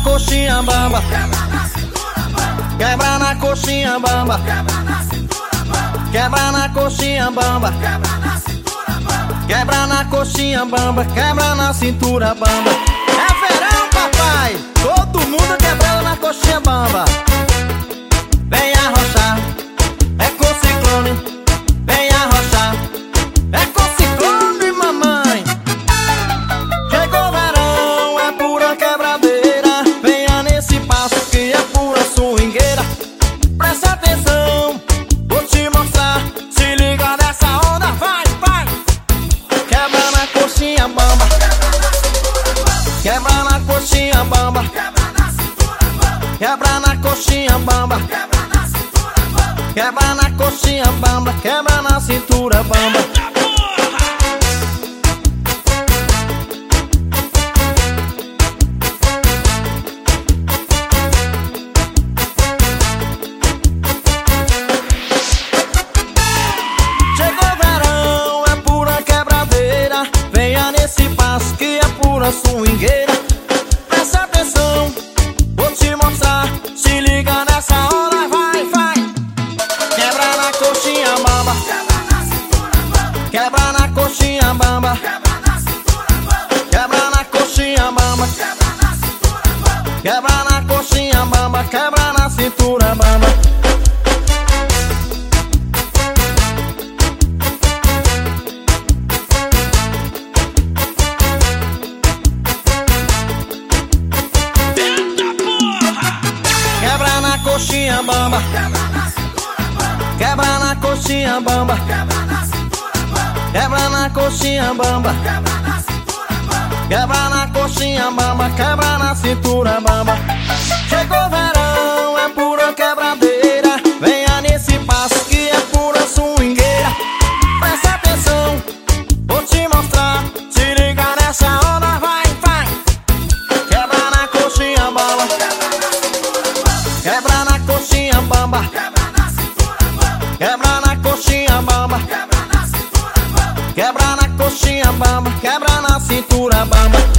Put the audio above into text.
coxinha bamba, Quebra na cintura bamba, quebra na coxinha bamba, quebra na cintura bamba, quebra na cintura bamba, quebra na cintura bamba. É verão, papai, todo mundo quebrando na coxinha bamba. Vem arrochar, é com ciclone. Vem arrochar, é com ciclone, mamãe. Chegou o verão, é pura quebradeira. Venha nesse passo que é pura swingueira. Presta atenção, vou te mostrar. Se liga nessa onda, vai, vai. Quebra na coxinha bamba, quebra na coxinha bamba, quebra na coxinha bamba, quebra na coxinha bamba, quebra na cintura bamba. Chegou o verão, é pura quebradeira. Venha nesse passo que é pura swingueira. Presta atenção, vou te mostrar. Se liga nessa hora, vai, vai. Quebra na coxinha bamba, quebra na coxinha bamba, quebra na coxinha bamba, quebra na coxinha bamba, quebra na cintura bamba. Quebra na coxinha bamba, quebra na coxinha bamba, quebra na coxinha bamba, quebra na coxinha bamba, quebra na cintura bamba. Chegou o verão, é pura quebradeira. Venha nesse passo que é pura swingueira. Presta atenção, vou te mostrar. Se liga nessa onda, vai, vai. Quebra na coxinha bamba, quebra na coxinha bamba, quebra na coxinha bamba, quebra na coxinha bamba, quebra na cintura bamba.